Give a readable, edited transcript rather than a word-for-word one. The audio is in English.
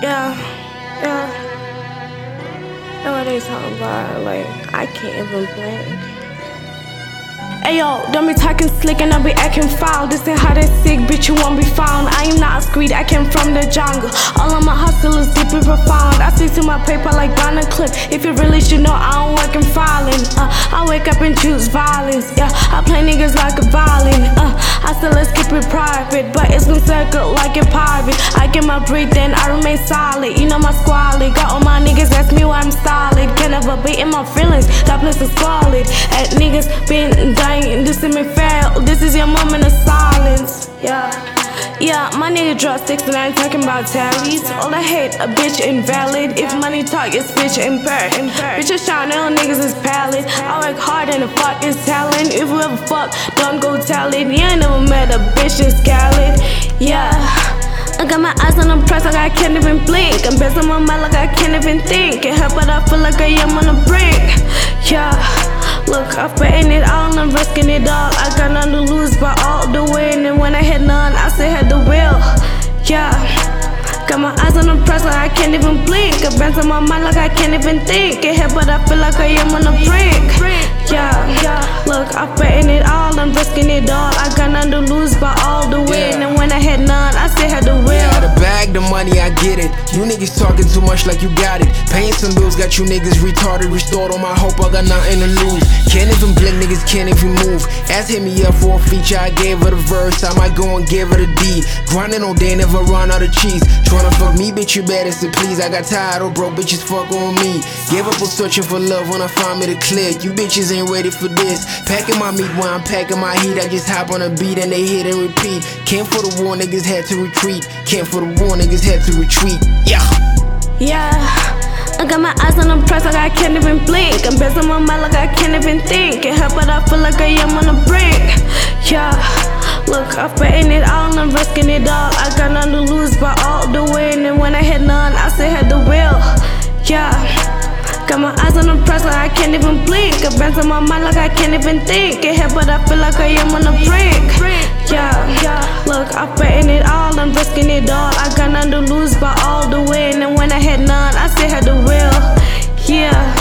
Yeah, yeah. Know what they talking about? Like, I can't even blink. Ayo, don't be talking slick and don't be acting foul. This ain't how they sick, bitch, you won't be found. I am not a screed, I came from the jungle. All of my hustle is deep and profound. I stick to my paper like Donna Clip. If you really should know, I don't work in filing. I wake up and choose violence. Yeah, I play niggas like a violin. I still let's keep it private, but it's gonna circle like a pirate. I get my breath and I remain solid. You know my squalid. Got all my niggas, ask me why I'm solid. Can never be in my feelings, that place is squalid. At niggas been dying, this is me fail. This is your moment of silence. Yeah, my nigga drop 69 talking about tallies. All I hate, a bitch invalid. If money talk, it's bitch impaired. Bitches shine on niggas is pallid. I work hard and the fuck is talent. If we ever fuck, don't go tell it. You ain't never met a bitch in Scarlet. Yeah, I got my eyes on the prize like I can't even blink. I'm based on my mind like I can't even think. Can't help but I feel like I am on the brink. Yeah, look, I'm betting it all, I'm risking it all. I got none to lose but all to win. And when I had none, I still had the will. Yeah, got my eyes on the prize like I can't even blink. I'm based on my mind like I can't even think. Can't help but I feel like I am on the brink. Yeah, look, I'm betting it all, I'm risking it all. I got none to lose but all to win. And when I had none, I still had the will. The bag, the money, I get it. You niggas talking too much like you got it. Paying some bills got you niggas retarded. Restored all my hope, I got nothing to lose. Can't even blink, niggas can't even move. Ass hit me up for a feature, I gave her the verse. I might go and give her the D. Grinding all day, never run out of cheese. Tryna fuck me, bitch, you better to please. I got tired of broke bitches fuck on me. Gave up on searching for love when I found me the click. You bitches ain't ready for this. Packing my meat while I'm packing my heat. I just hop on a beat and they hit and repeat. Came for the war, niggas had to retreat. Came for the war, niggas had to retreat. Yeah, I got my eyes on the prize like I can't even blink. I'm based on my mind like I can't even think. Can't help but I feel like I am on the brink. Yeah, look, I'm betting it all, I'm risking it all. I got none to lose but all to win. And when I had none, I still had the will. Yeah, got my eyes on the prize like I can't even blink. I'm based on my mind like I can't even think. Can't help but I feel like I am on the brink. Yeah, look, I'm betting it all, I'm risking it all. I got none to lose but all to win. And when I had none, I still had the will. Yeah.